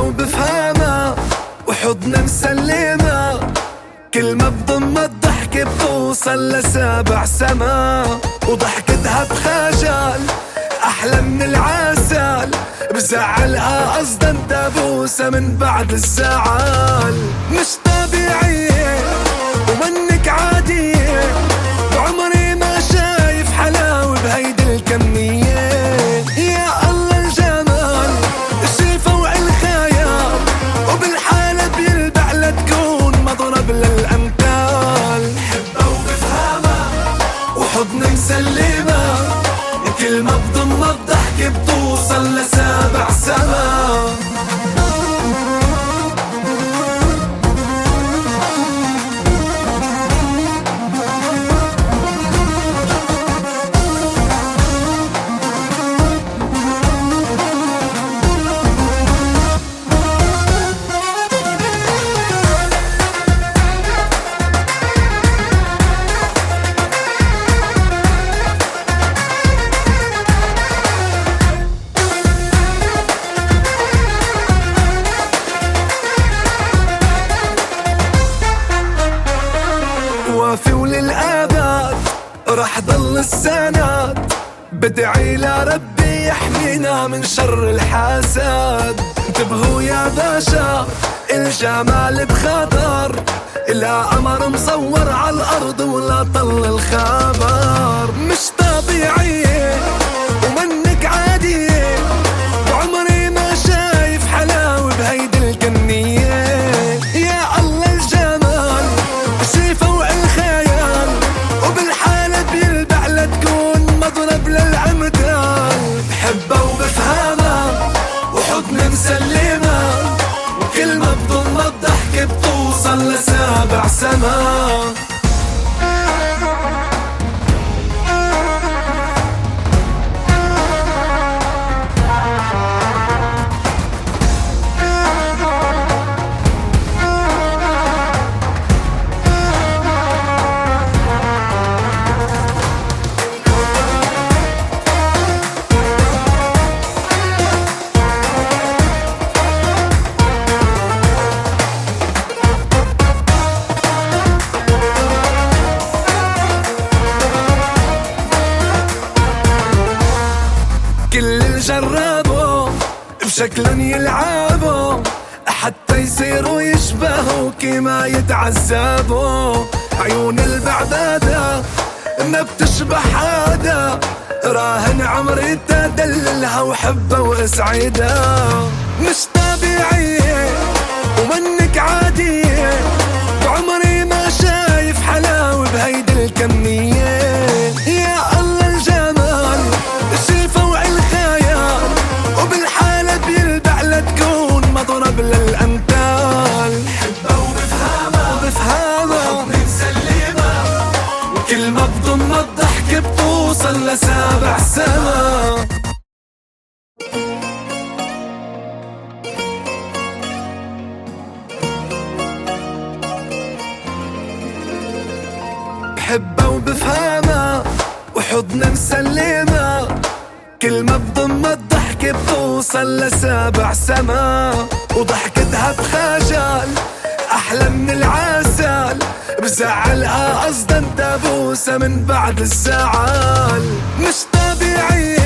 وبفهمها وحضن مسلمة، كل ما بضم الضحك بتوصل لسابع سما، وضحكتها بخجل أحلى من العسل، بزعلها قصدا دبوسة من بعد الزعل. مش طبيعية ومنك عادية، بعمري ما شايف حلاوة بهيدي الكمية. يا الله الجمال شي فوق الخيال، وبالحالة بيلبع لتكون مضرب للأمثال. حبها وبفهمها وحضن مسلمة، كل ما بضم الضحك بتوصل لسابع سما. وافي وللأبد رح ضل السند، بدعي لربي يحمينا من شر الحسد. انتبهوا يا باشا الجمال بخطر، لا قمر مصور على الأرض ولا طل الخبر. مش طبيعية ومنك عادية، بعمري ما شايف حلاوة بهيدي الكمية. يا الله الجمال شي فوق الخيال، وبالحالة بيلبع لتكون مضرب للأمثال. بحبها وبفهمها وحضن مسلمة، وكل ما بضم الضحك بتوصل لسابع سما. كل اللي جربوا بشكلن يلعبوا، حتى يصيروا يشبهوا كما يتعذبوا. عيون البعدادة ما بتشبه حدا، راهن عمري تدللها وحبها واسعدها. مش طبيعية ومنك عادية، بعمري ما شايف حلاوة بهيدي الكمية. يا الله الجمال شي فوق الخيال، وبالحالة بيلبع لتكون مضرب للأمثال. حبها وبفهمها وحضن مسلمة، وكل ما بضم الضحك بتوصل لسابع سما. بحبها وبفهمها وحضن مسلمة، كل ما بضم الضحك بتوصل لسابع سما، وضحكتها بخجل أحلى من العسل، بزعلها قصدا دبوسة من بعد الزعل. مش طبيعية